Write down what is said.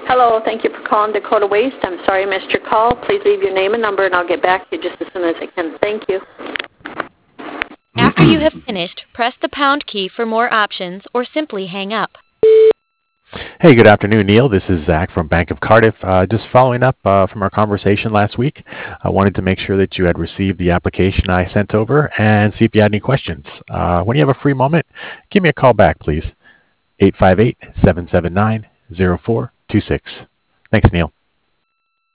Hello, thank you for calling Dakota Waste. I'm sorry I missed your call. Please leave your name and number and I'll get back to you just as soon as I can. Thank you. After you have finished, press the pound key for more options or simply hang up. Hey, good afternoon, Neil. This is Zach from Bank of Cardiff. Just following up from our conversation last week. I wanted to make sure that you had received the application I sent over and see if you had any questions. When you have a free moment, give me a call back, please. 858-779-0426. Thanks, Neil.